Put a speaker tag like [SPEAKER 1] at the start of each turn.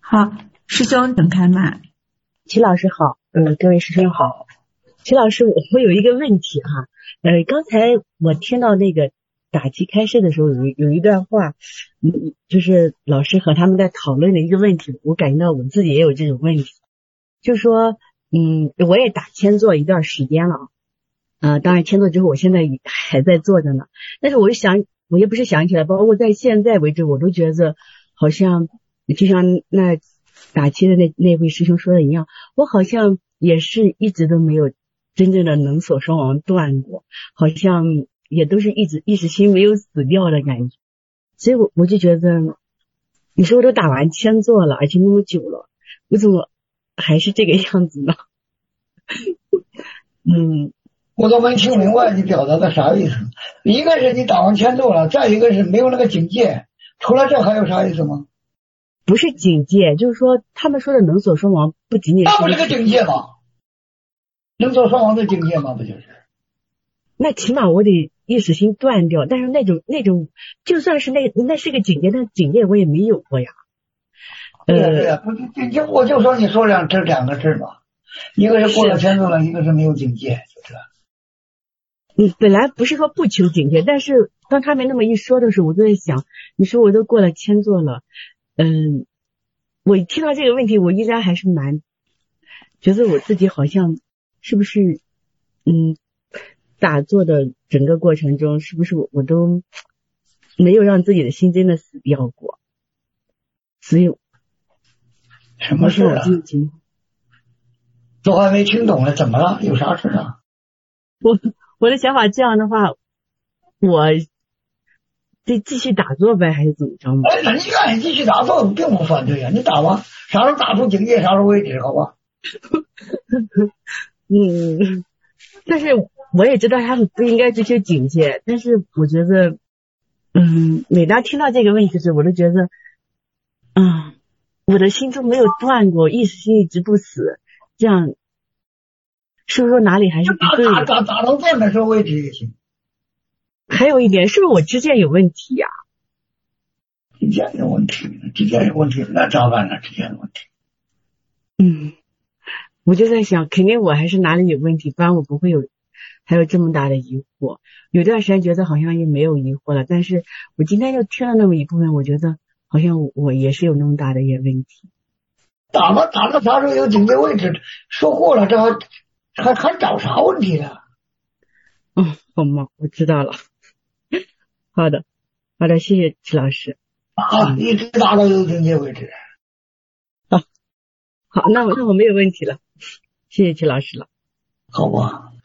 [SPEAKER 1] 好，师兄等开麦。
[SPEAKER 2] 齐老师好，各位师兄好。齐老师，我有一个问题哈，刚才我听到那个打击开示的时候有一段话，就是老师和他们在讨论的一个问题，我感觉到我自己也有这种问题，就说我也打千坐一段时间了当然千坐之后我现在还在做着呢，但是我也不是想起来，包括在现在为止我都觉得好像就像那打七的那位师兄说的一样，我好像也是一直都没有真正的能所双亡断过，好像也都是一直意识心没有死掉的感觉，所以我就觉得你说我都打完千座了，而且那么久了，我怎么还是这个样子呢？
[SPEAKER 3] 我都没听明白你表达的啥意思。一个是你打完千座了，再一个是没有那个警戒，除了这还有啥意思吗？
[SPEAKER 2] 不是警戒，就是说他们说的能所双亡不仅仅是
[SPEAKER 3] 那不是个警戒吗？能所双亡的警戒吗？不就是？
[SPEAKER 2] 那起码我得意识心断掉，但是那种就算是那是个警戒，但警戒我也没有过呀。
[SPEAKER 3] 对呀，我就说你说这两个字嘛，一个是过了千座了，一个是没有警戒，就是。
[SPEAKER 2] 本来不是说不求警戒，但是当他们那么一说的时候，我就在想，你说我都过了千座了，我听到这个问题，我依然还是蛮觉得我自己好像是不是打坐的整个过程中，是不是我都没有让自己的心真的死掉过，所以
[SPEAKER 3] 什么事啊？都还没听懂了，怎么了？有啥事啊？
[SPEAKER 2] 我的想法这样的话，我得继续打坐呗，还是怎么着吗？
[SPEAKER 3] 那你愿意继续打坐，并不反对呀。你打吧，啥时候打出警戒，啥时候为止，好吧？
[SPEAKER 2] 但是我也知道他们不应该追求警戒，但是我觉得，每当听到这个问题时，我都觉得，我的心中没有断过，意识心一直不死，这样是不是说哪里还是不对的？
[SPEAKER 3] 打到断的时候为止也行。
[SPEAKER 2] 还有一点，是不是我支见有问题呀？
[SPEAKER 3] 支见有问题，那咋办呢？支见有问题。
[SPEAKER 2] 我就在想，肯定我还是哪里有问题，不然我不会还有这么大的疑惑。有段时间觉得好像也没有疑惑了，但是我今天就听了那么一部分，我觉得好像我也是有那么大的一些问题。
[SPEAKER 3] 打到啥时候有警戒位置，说过了，这还找啥问题呢？
[SPEAKER 2] 好吗？我知道了。好的，谢谢齐老师。
[SPEAKER 3] 一直打到有警戒为止。
[SPEAKER 2] 好，那我没有问题了，谢谢齐老师了。
[SPEAKER 3] 好吧。